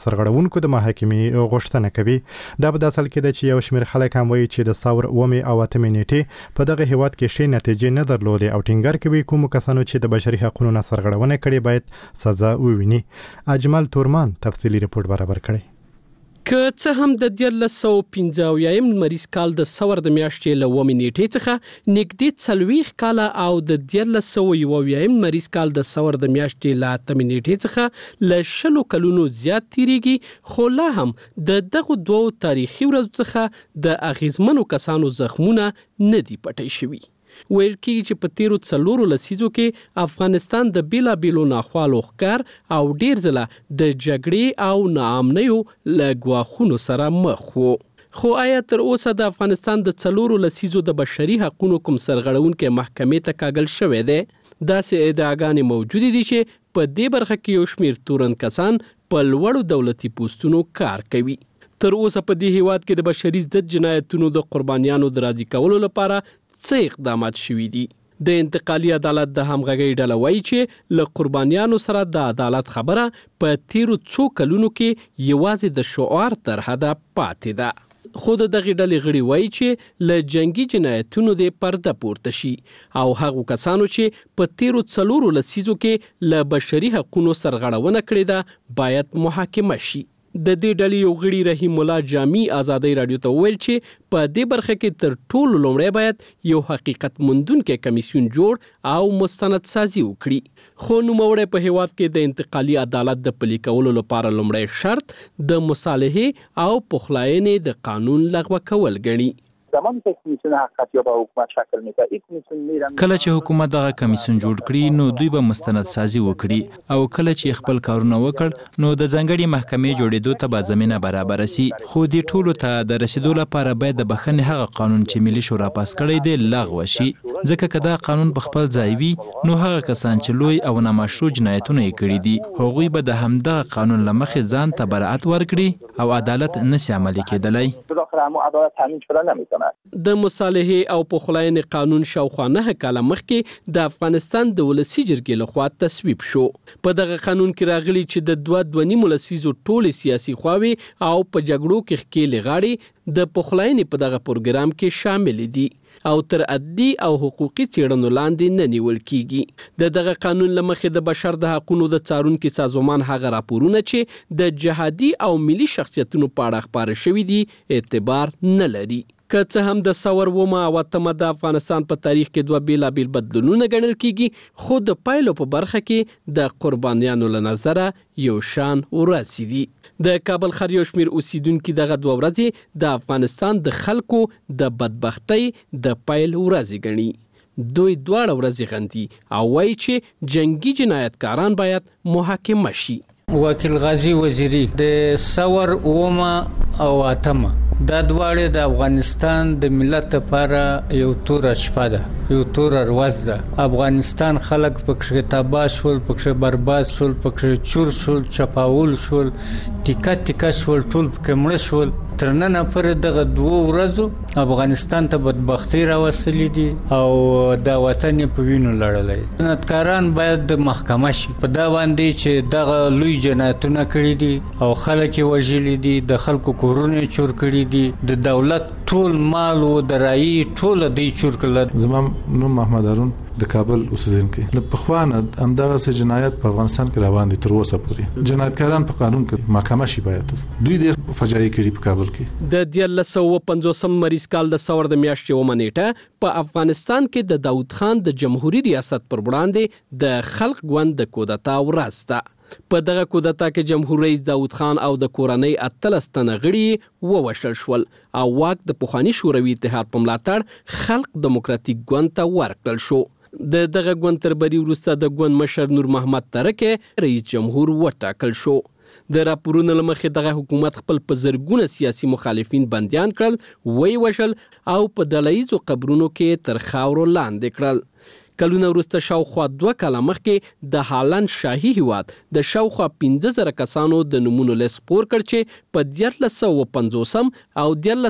سرغړونکو د محاکمې غوښتنه کوي. دا په اصل کې د چې یو شمېر خلک هم وایي چې د ثور 9 او 8 نیټې په دغه هیواد کې ښې نتیجې نه درلودې او ټینګار کوي کوم کسانو چې د بشري حقوقو نه سرغړونه کړې باید سزا وویني. اجمل تورمان تفصیلی رپورټ برابر کړی. که څه هم د 1950 مریض کال د ثور د میاشتې له 9 نیټې څخه نږدې 40 کال او د 1901 مریض کال د ثور د میاشتې له 8 نیټې څخه له 10 کلونو زیات تیریږي، خو لا هم د دغه دوه تاریخي ورځو څخه د اغیزمنو کسانو زخمونه نه دي پټي شوي. ویل کېږي چې په تیرو 4 لسیزو کې افغانستان د بیلابیلو ناخوالو ښکار او ډیر ځله د جګړې او ناامنیو له ګواښونو سره مخ وو. خو آیا تر اوسه د افغانستان د 4 لسیزو د بشري حقوقو کوم سرغړونکي محکمې ته کاږل شوی دی؟ داسې ادعاګانې موجودې دي چې په دې برخه کې یو شمېر تورن کسان په لوړو دولتي پوستونو کار کوي. تر اوسه په دې هیواد کې د بشري ضد جنایتونو د قربانیانو د راضي کولو لپاره څه اقدامات شوي دي؟ د انتقالي عدالت د همغږۍ ډله وایي چې له قربانیانو سره د عدالت خبره په تیرو څو کلونو کې یوازې د شعار تر حده پاتې ده. خو د دغه ډلې غړي وایي چې له جنگي جنایتونو د پرده پورته شي او هغو کسانو چې په تیرو 4 لسیزو کې له بشري حقوقو سرغړونه کړې ده باید محاکمه شي. د دې ډلې یو غړي رحیم الله جامی آزادۍ رادیو ته ویل چې په دې برخه کې تر ټولو لومړی باید یو حقیقت موندونکي کمیسیون جوړ او مستند سازي وکړي. خو نوموړی په هیواد کې د انتقالي عدالت د پلي کولو لپاره لومړی شرط د مصالحې او پخلاینې د قانون لغوه کول ګڼي. کله چې حکومت دغه کمیسیون جوړ کړي نو دوی به مستند سازي وکړي او کله چې خپل کارونه وکړ نو د ځنګړي محکمې جوړېدو ته به زمينه برابر شي. خو دې ټولو ته د رسیدو لپاره باید د بخښنې هغه قانون چې ملي شورا پاس کړی دی لغوه شي، ځکه که دا قانون په خپل ځای وي نو هغه کسان چې لوی او نامشروع جنایتونه یې کړي دي هغوی به د همدغه قانون له مخې ځان ته براءت ورکړي او عدالت نشي عملي کېدلی. د مصالحې او پخلاینې قانون شاوخوا 9 کاله مخکې د افغانستان د ولسي جرګې لخوا تصویب شو. په دغه قانون کې راغلي چې د 2.5 لسیزو ټولې سیاسي خواوې او په جګړو کې ښکېلې غاړې د پخلاینې په دغه پروګرام کې شامل دي او تر عدلي او حقوقي څېړنو لاندې نه نیول کیږي. دغه قانون له مخې د بشر د حقوقو د څارونکي سازمان هغه راپورونه چې د جهادي او ملي شخصیتونو په اړه خپاره شوي دي اعتبار نه لري. که څه هم د ثور 9 او 8 د افغانستان په تاریخ کې دوه بیلابیل بدلونونه ګڼل کیږي، خو د پایلو په برخه کې د قربانیانو له نظره یو شان ورسي دي. د کابل ښار یو شمېر اوسیدونکي دغه 2 ورځې د افغانستان د خلکو د بدبختۍ د پیل ورځې ګڼي. دوی 2 ورځې غندي او وایي چې جنگي جنایتکاران باید محاکمه شي. وکیل غازی وزیری د ثور 9 او 8 دا دواړه د افغانستان د ملت لپاره یو تور شپه ده، یو تور ورځ ده. افغانستان خلک پکې تباه شول، پکې برباد شول، پکې چور شول، چپاول شول، ټیکا ټیکا شول، ټول پکې مړ شول. تر نن پورې دغه 2 ورځو افغانستان ته بدبختی راوستلې دي او د وطن په وینو لړلې. جنایتکاران باید د محکمه شي په دا باندې چې دغه لوی جنایتونه کړي دي او خلک یې وژلي دي، د خلکو کورونه چور کړي دي، د دولت ټول مال او درایي ټول دی چور کړل. زمام نوم محمد هارون د کابل اوسیدونکي. له پخوانه همدغه جنایت په افغانستان کې روان دي تر اوسه پورې. جنایتکاران په قانون کې محکمه شي باید. دوی د فجایع کړي په کابل کې. د 1950 مریض کال د ثور د میاشتې 9 نیټه په افغانستان کې د داود خان د جمهوریت ریاست پر وړاندې د خلق ګوند د کودتا ورځ ده. په دغه کودتا کې جمهور رئیس داود خان او د کورنۍ 18 تنه غړي ووژل شول او واک د پخوانی شوروي اتحاد په ملاتړ خلق دیموکراتیک ګوند ته ورکړل شو. د دغه ګوند تر بری وروسته د ګوند مشر نور محمد ترکه رئیس جمهور وټاکل شو. د راپورونو له مخې دغه حکومت خپل په زرګونه سیاسي مخالفین بندیان کړل، وژل او په ډله ییزو قبرونو کې تر خاورو لاندې کړل. کلونه وروسته شاوخوا 2 کاله مخکې د هالند شاهي هیواد د شاوخوا 15,000 کسانو د نمونو لیست خپور کړ چې په 1950 او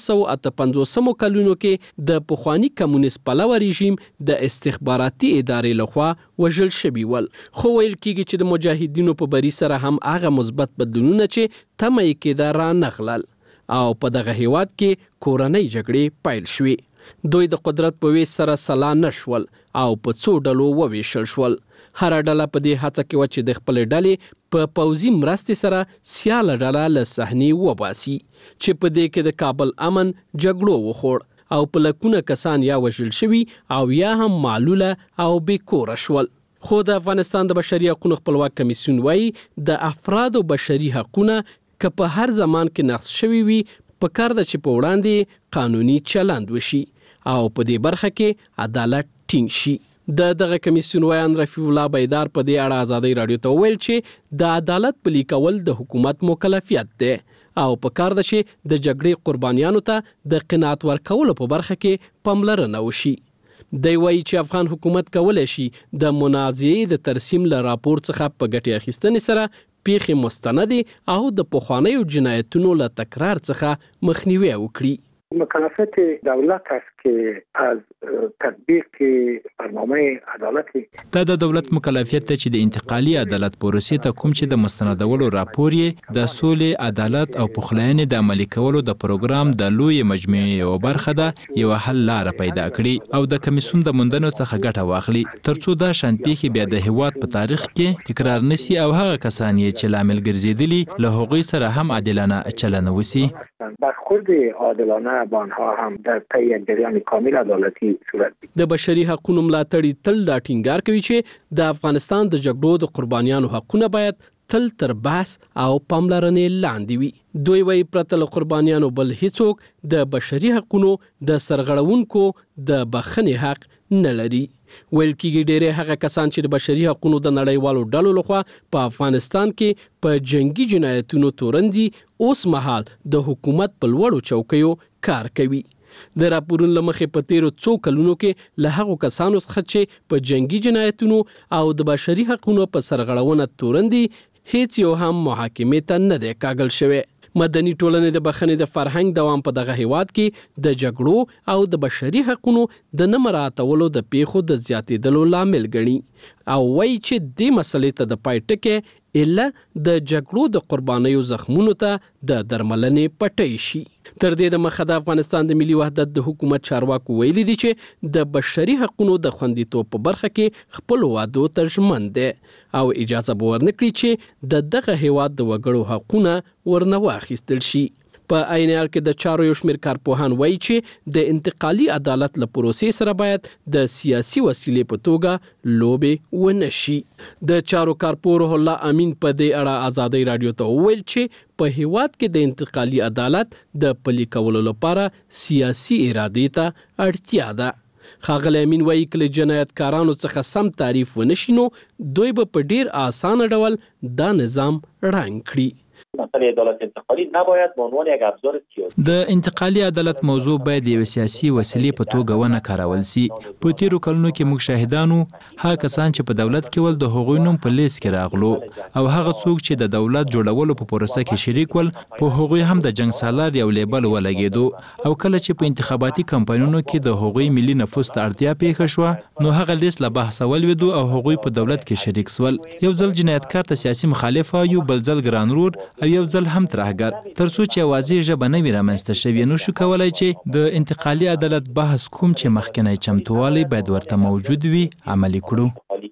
1958 کلونو کې د پخوانی کمونیست پلوه رژیم د استخباراتي ادارې لخوا وژل شوي ول. خو ویل کېږي چې د مجاهدینو په بری سره هم هغه مثبت بدلونونه چې تمه یې کېده را نغلل او په دغه هیواد کې کورنۍ جګړې پیل شوې. دوی د قدرت په ویش سره سلا نشول او په څو ډلو وویشل شول. هر ډله په دې هڅه کې و چې د خپل ډلې په پوځي مرستې سره سیاله ډله له صحنې وباسي چې په دې کې د کابل امن جګړو وخوړ او په لکونه کسان یا وژل شوي او یا هم معلوله او بې کوره شول. خو د افغانستان د بشري حقوقو خپلواک کمیسیون وایي د افرادو بشري حقوقونه که په هر زمان کې نقض شوي وي په کار ده چې په وړاندې قانوني چلند وشي او په دې برخه کې عدالت ټینګ شي. دغه کمیسیون وایان رفیع الله بیدار په دې اړه آزادۍ رادیو ته ویل چې د عدالت پلي کول د حکومت مکلفیت دی او په کار ده چې د جګړې قربانیانو ته د قناعت ورکولو په برخه کې پاملرنه وشي. دی وایي چې افغان حکومت کولی شي د منازعې د ترسیم له راپور څخه په ګټې اخیستنې سره پیښې مستندې او د پخوانیو جنایتونو له تکرار څخه مخنیوی وکړي. مکلفیت دولت است که از تطبیق برنامه عدالت دا د دولت مکلفیت ته چې د انتقالي عدالت پروسې ته کوم چې د مستندولو راپور یې د سولې، عدالت او پخلاینې د عملي کولو د پروګرام د لوی مجموعې یو برخه ده یو حل لاره پیدا کړي او د کمیسیون د موندنو څخه ګټه واخلي ترڅو دا شان پیښې بیا د هیواد په تاریخ کې تکرار نشي او هغه کسان یې چې لامل ګرځېدلي له هغوی سره هم عادلانه چلند وشي. برخورد عادلانه با آنها هم در طی جریان کامل عدالتی صورت بگیرد. د بشري حقوقو ملاتړي تل دا ټینګار کوي چې د افغانستان د جګړو د قربانیانو حقونه باید تل تر بحث او پاملرنې لاندې وي. دوی وایي پرته له قربانیانو بل هیڅوک د بشري حقوقو د سرغړونکو د بخښنې حق نه لري. ویل کېږي ډېری هغه کسان چې د بشري حقوقو د نړیوالو ډلو لخوا په افغانستان کې په جنگي جنایتونو تورن دي اوس مهال د حکومت په لوړو چوکیو کار کوي. د راپورونو له مخې په تیرو څو کلونو کې له هغو کسانو څخه چې په جنگي جنایتونو او د بشري حقوقو په سرغړونه تورن دي هیڅ یو هم محاکمې ته نه دی کاږل شوی. مدني ټولنې د بخښنې د فرهنګ دوام په دغه هیواد کې د جګړو او د بشري حقوقو د نه مراعاتولو د پیښو د زیاتېدلو لامل ګڼي او وایي چې دې مسلې ته د پای ټکی الا د جګړو د قربانیو زخمونو ته د درملنې پټۍ شي. تر دې د مخه د افغانستان د ملي وحدت د حکومت چارواکو ویلي دي چې د بشري حقوقو د خوندیتوب په برخه کې خپل وعدو ته ژمن دی او اجازه به ورنکړي چې دغه هیواد د وګړو حقونه ورنه واخیستل شي. په عین حال کې د چارو یو شمېر کارپوهان وایي چې د انتقالي عدالت له پروسې سره باید د سیاسي وسیلې په توګه لوبې ونه شي. د چارو کارپوه روح الله امین په دې اړه آزادۍ رادیو ته وویل چې په هیواد کې د انتقالي عدالت د پلي کولو لپاره سیاسي ارادې ته اړتیا ده. ښاغلی امین وایي کله جنایتکارانو څخه سم تعریف ونشي نو دوی به په ډیر اسانه ډول دا نظام ړنګ کړي. مسئله عدالت انتقالی نباید به عنوان یک ابزار سیاسی د انتقالي عدالت موضوع باید یو سیاسي وسیلې په توګه ونه کارول شي. په تیرو کلونو کې موږ شاهدانو هغه کسان چې په دولت کې ول د هغوی نوم په لیست کې راغلو او هغه څوک چې د دولت جوړولو په پروسه کې شریک ول په هغوی هم د جنگ سالار یو لیبل ولګېدو او کله چې په انتخاباتي کمپاینونو کې د هغوی ملي نفوذ ته اړتیا پیښه شوه نو هغه لیست له بحثه ولوېدو او هغوی په دولت کې شریک سول. یو ځل جنایتکار ته سیاسي مخالف وایو، بل ځل ګرانرور او یو ځل هم ترهګر. ترڅو چې اوازې ژبه نه وي رامنځته شوې نو شو کولای چې د انتقالي عدالت بحث کوم چې مخکنی چمتووالی باید ورته موجود وي عملي کړو.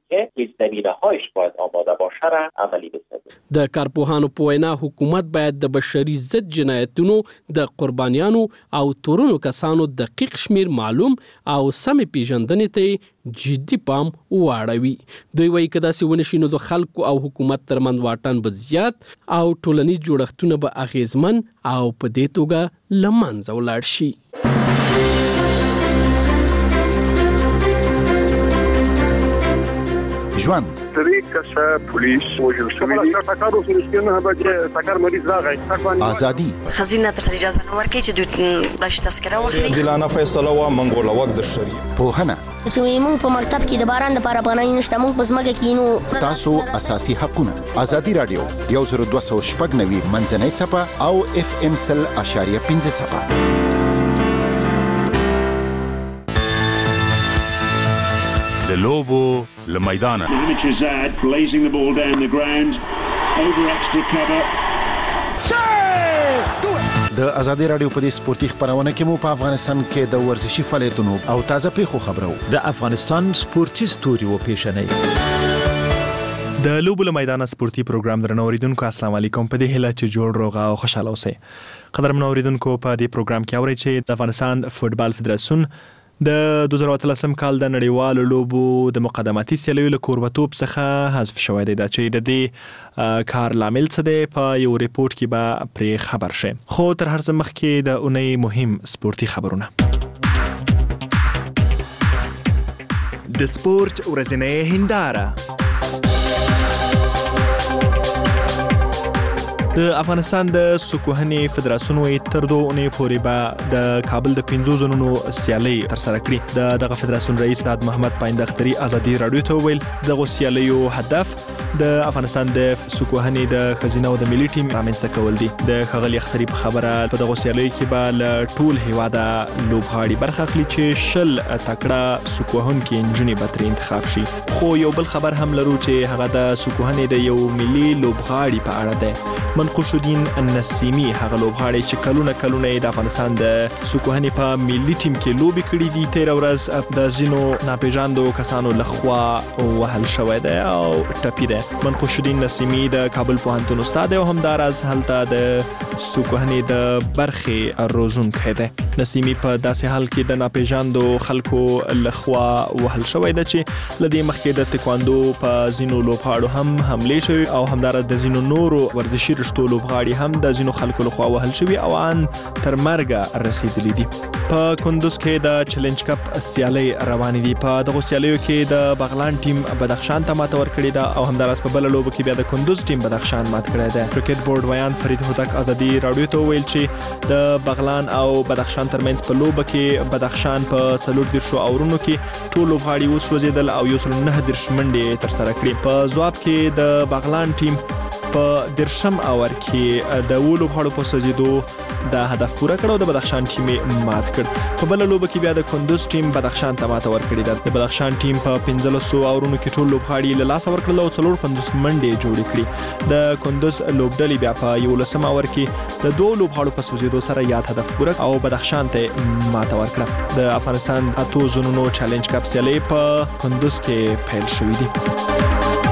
د کارپوهانو په وینا حکومت باید د بشري ضد جنایتونو د قربانیانو او تورنو کسانو دقیق شمیر معلوم او سمې پیژندنې ته جدي پام واړوي. دوی وایي که داسې ونشي نو د خلکو او حکومت ترمنځ واټن به زیات او ټولنیز جوړښتونه به اغیزمن او په دې توګه له منځه ولاړ شي. ژوند. 3 کسه پولیس وژل شوي دي. ټکر اوس نه به چې ټکر مریض راغی. ازادي. خزینه تر اجازه نه ورکړي چې دوی بلش تذکره واخلي. دلانه فیصله وا منګول وخت د شری. پوهنه. چې موږ په مکتب کې د باران لپاره پناه نشته، موږ په ځمکه کې نو تاسو اساسي حقونه. ازادي رادیو 10290 منځنۍ صفه او FM 100.5 صفه. د لوبو لمیدانه blazing the ball down the ground over extra cover. د ازادي رادیو په دې سپورتي خبرونه کې مو په افغانستان کې د ورزشي فعالیتونو او تازه پیښو خبرو د افغانستان سپورتي ستوري و پیښنې د لوبو لمیدانه سپورتي پروګرام درنو اوریدونکو السلام علیکم. په دې هیله چې جوړ روغه او خوشاله اوسئ. قدرمنو اوریدونکو په دې پروګرام کې اورئ چې د افغانستان فوتبال فدراسیون د 2013 کال د نړیوالو لوبو د مقدماتي سیالیو له کوربتوب څخه حذف شوی دی. دا چې د دې کار لامل څه دی په یو ریپورت کې به پرې خبر شي. خو تر هر څه مخکې د اونۍ مهم سپورتي خبرونه. د سپورت ورځنۍ هنداره. د افغانستان د سکوهنې فدراسیون وایي تر 2 اونۍ پورې به د کابل د 5 ځونونو سیالۍ ترسره کړي. دغه فدراسیون رئیس سعد محمد پایند اختري ازادي رادیو ته ویل دغه سیالیو هدف د افغانستان د سکوهنې د خزینه او د ملي ټیم رامنځته کول دي. د ښاغلي اختري په خبره په دغه سیالیو کې به له ټول هیواده لوبغاړي برخه اخلي چې 10 تکړه سکوهونکي نجونې به ترې انتخاب شي. خو یو بل خبر هم لرو چې هغه د سکوهنې د یو ملي لوبغاړي په اړه ده. منقوش الدین النسیمی هغه لوبغاړی چې کلونه د افغانستان د سکوهنې په ملي ټیم کې لوبي کړې دي تیر ورځ د ځینو ناپېژاندو کسانو لخوا وهل شوی دی او ټپي دی. منقوش الدین نسیمی د کابل پوهنتون استاد او همداراز هلته د سکوهنې د برخې روزونکی دی. نسیمی په داسې حال کې د ناپېژاندو خلکو لخوا وهل شوی دی چې له دې مخکې د تکواندو په ځینو لوبغاړو هم حملې شوي او همداراز د ځینو نورو ورزشي رشتو لوبغاړي هم د ځینو خلکو لخوا وهل شوي او ان تر مرګه رسیدلی دي. په کندوز کې د چیلنج کپ سیالۍ روانې دي. په دغه سیالیو کې د بغلان ټیم بدخشان ته ماته ورکړې ده او همداراز په بل لوبه کې بیا د کندوز ټیم بدخشان مات کړی دی. کرکټ بورډ ویان فرید هوتک ازادي رادیو ته ویل چې د بغلان او بدخشان ترمنځ په لوبه کې بدخشان په 40 اورونو کې ټول لوبغاړي وسوځیدل او 109 منډې ترسره کړې. په ځواب کې د بغلان ټیم په 10 اور کې د لوبغاړو په سوځیدو د هدف پوره کړ او د بدخشان ټیم مات کړ. په بل لوبه کې بیا د کندوز ټیم بدخشان ته ماته ورکړې ده. د بدخشان ټیم په 15 اورونو کې ټول لوبغاړي له لاسه ورکړل او 450 منډې جوړې کړې. د کندوز لوبډلې بیا په 11 اور کې د 2 لوبغاړو په سوځیدو سره یاد هدف پوره او بدخشان ته ماته ورکړه. د افغانستان 8 زونونو چیلنج کپ سیالۍ په کندوز کې پیل شوې دي.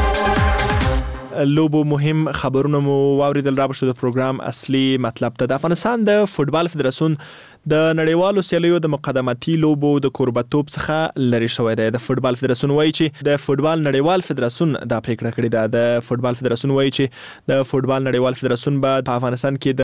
لوبو مهم خبرونه مو واوریدل. را بشو د پروګرام اصلي مطلب ته. د افغانستان د فوتبال فدراسیون د نړیوالو سیالیو د مقدماتي لوبو د کوربتوب څخه لري شوی دی. د فوتبال فدراسیون وایي چې د فوتبال نړیوال فدراسیون دا پریکړه کړې ده. د فوتبال فدراسیون وایي چې د فوتبال نړیوال فدراسیون به په افغانستان کې